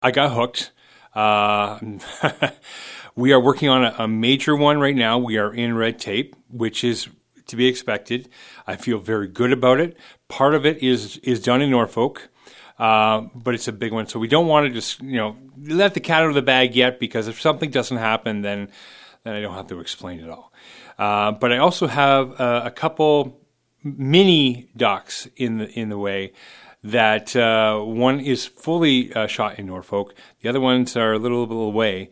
I got hooked. Uh, we are working on a major one right now. We are in red tape, which is to be expected. I feel very good about it. Part of it is done in Norfolk, but it's a big one. So we don't want to just let the cat out of the bag yet, because if something doesn't happen, then I don't have to explain it all. But I also have a couple mini docs in the way. That one is fully shot in Norfolk. The other ones are a little away.